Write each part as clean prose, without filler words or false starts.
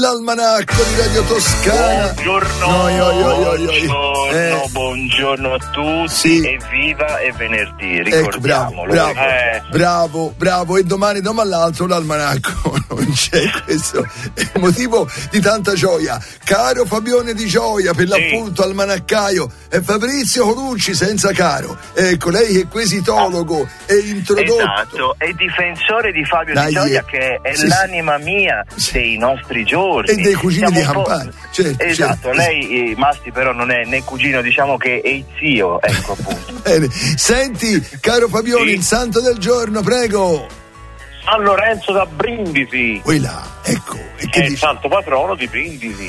l'almanacco di Radio Toscana. Buongiorno a tutti, sì. Evviva è venerdì, ricordiamolo. Bravo, e domani all'altro l'almanacco, non c'è, questo è il motivo di tanta gioia. Caro Fabione Di Gioia, per l'appunto almanaccaio, e Fabrizio Colucci senza caro, ecco, lei che è quesitologo e introdotto. Esatto, è difensore di Fabio Di Gioia, che è l'anima mia dei nostri giorni. E dei cugini di campagna. Esatto, lei Masti però non è né cugino, diciamo che è il zio, ecco appunto. Bene. Senti, caro Fabione, il santo del giorno, prego. San Lorenzo da Brindisi. Là, ecco. E che è il santo patrono di Brindisi.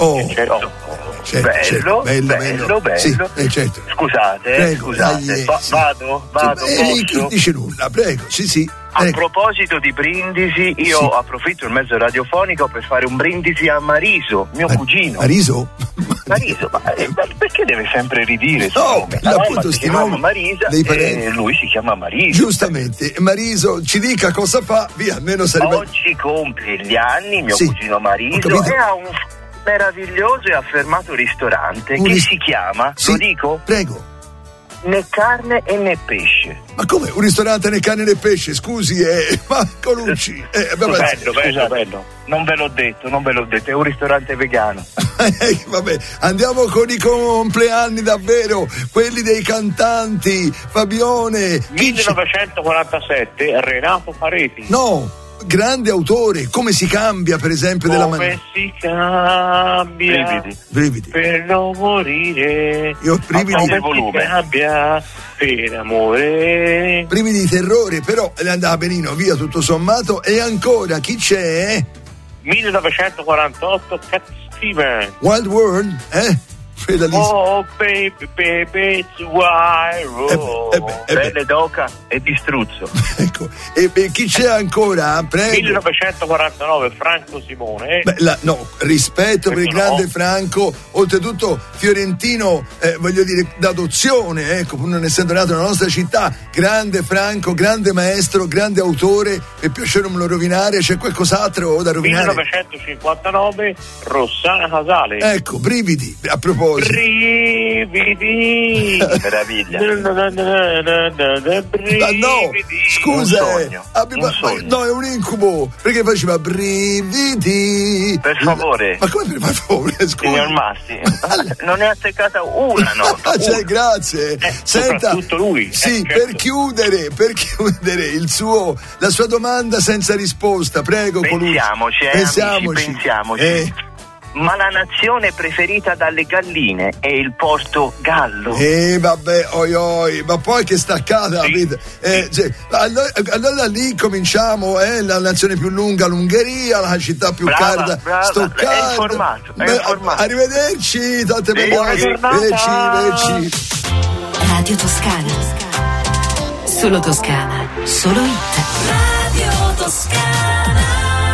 Bello. Sì, certo. Scusate. Vado. Chi dice nulla, prego, sì. A proposito di brindisi, io approfitto il mezzo radiofonico per fare un brindisi a Mariso, mio cugino. Mariso, ma perché deve sempre ridire? Appunto si chiama Marisa e lui si chiama Mariso. Giustamente, Mariso ci dica cosa fa, via, almeno sarebbe. Oggi compie gli anni mio cugino Mariso e ha un meraviglioso e affermato ristorante che si chiama, lo dico? Prego. Né carne e né pesce. Ma come? Un ristorante né carne né pesce? Scusi, ma Colucci. Bello. Non ve l'ho detto, è un ristorante vegano. Vabbè, andiamo con i compleanni davvero, quelli dei cantanti. Fabione. 1947, Renato Pareti. No. Grande autore, come si cambia, per esempio, della maniera. Come si cambia brividi per non morire. Io ho brividi del volume. Si cambia per amore. Brividi di terrore, però le andava benino, via, tutto sommato. E ancora chi c'è? 1948, Cat Stevens. Wild World, Oh baby, it's wild. Belle d'oca e distruzzo. Ecco, e chi c'è ancora? Prego. 1949, Franco Simone. Rispetto per il grande Franco, oltretutto fiorentino, voglio dire, d'adozione, ecco, pur non essendo nato nella nostra città. Grande Franco, grande maestro, grande autore, per piacere non me lo rovinare, c'è qualcos'altro da rovinare? 1959, Rossana Casale. Ecco, brividi, a proposito. Brividi. Meraviglia. No, scusa, un sogno. No, è un incubo, perché faceva brividi. Per favore. Ma come per favore, scusa? Signor Masti, non è azzeccata una nota. Grazie. Senta, tutto lui. Sì, per chiudere la sua domanda senza risposta, prego. Pensiamoci. Ma la nazione preferita dalle galline è il Portogallo. Vabbè, ma poi che staccata, allora lì cominciamo, la nazione più lunga l'Ungheria, la città più calda Stoccarda. È informato. Arrivederci, tante belle cose. Veci. Radio Toscana. Solo Toscana, solo hit. Radio Toscana.